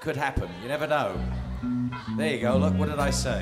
could happen. You never know. There you go. Look, what did I say?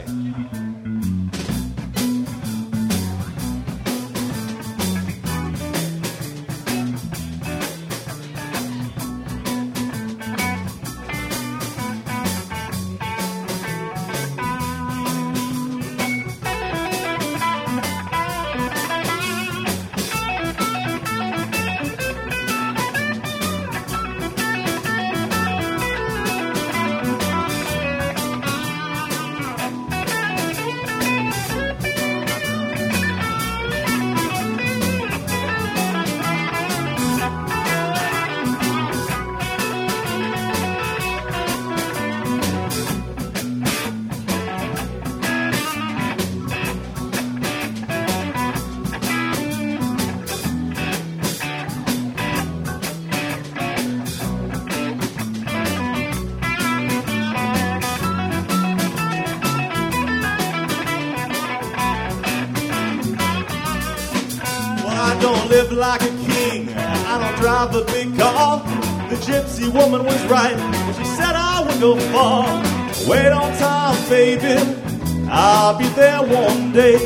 I don't live like a king, I don't drive a big car. The gypsy woman was right when she said I would go far. Wait on time, baby, I'll be there one day.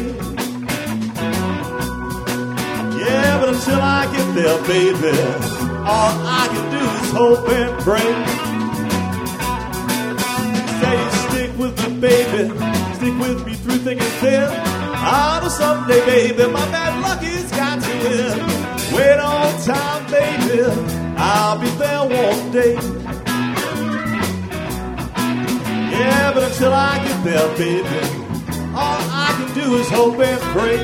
Yeah, but until I get there, baby, all I can do is hope and pray. Say you stick with me, baby, stick with me through thick and thin. I know someday, baby, my bad luck has got to win. Wait on time, baby, I'll be there one day. Yeah, but until I get there, baby, all I can do is hope and pray.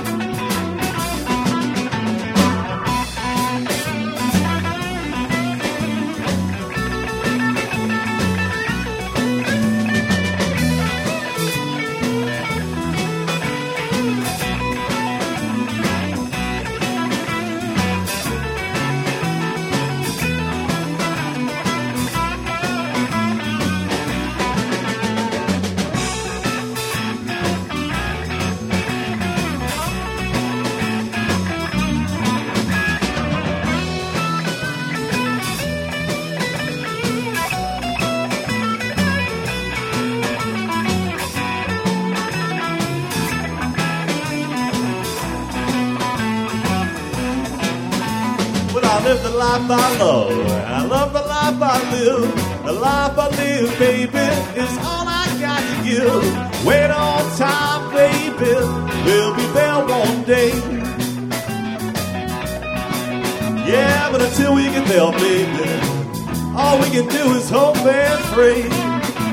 I live the life I love, and I love the life I live. The life I live, baby, is all I got to give. Wait on time, baby, we'll be there one day. Yeah, but until we get there, baby, all we can do is hope and pray.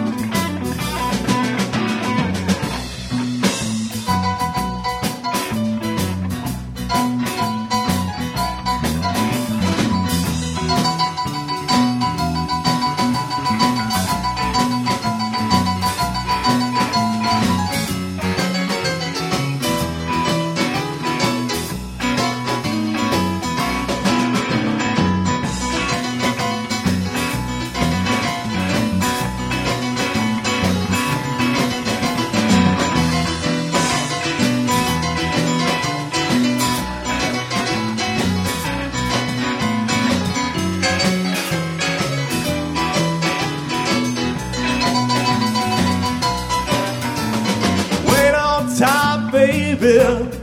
Time, baby.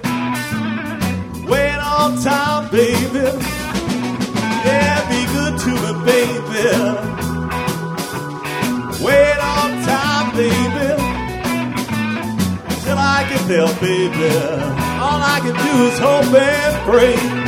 Wait on time, baby. Yeah, be good to me, baby. Wait on time, baby. Till I get there, baby, all I can do is hope and pray.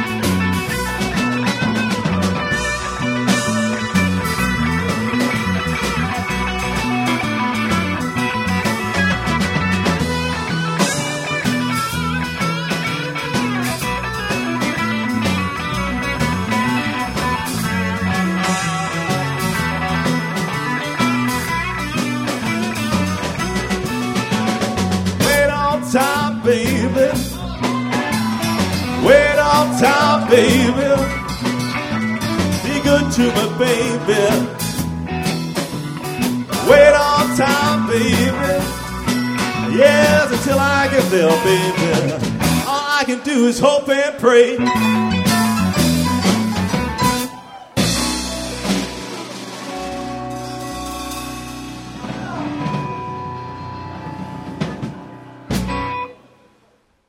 Time, baby. Wait on time, baby. Be good to me, baby. Wait on time, baby. Yes, until I get there, baby, all I can do is hope and pray.